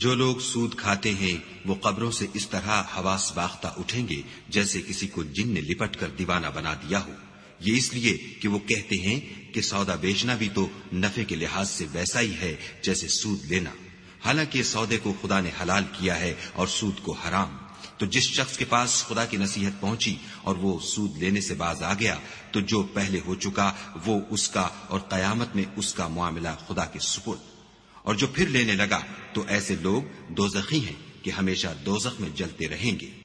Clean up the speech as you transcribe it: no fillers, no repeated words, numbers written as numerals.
जो लोग सूद खाते हैं वो कब्रों से इस तरह हवास बाख्ता उठेंगे जैसे किसी को जिन ने लिपट कर दीवाना बना दिया हो। ये इसलिए कि वो कहते हैं कि सौदा बेचना भी तो नफे के लिहाज से वैसा ही है जैसे सूद लेना, हालांकि सौदे को खुदा ने हलाल किया है और सूद को हराम। तो जिस शख्स के पास खुदा की नसीहत पहुंची और वो सूद लेने से बाज आ गया, तो जो पहले हो चुका वो उसका और कयामत में उसका मामला खुदा के सुपुर्द। और जो फिर लेने लगा तो ऐसे लोग दोज़खी हैं कि हमेशा दोज़ख में जलते रहेंगे।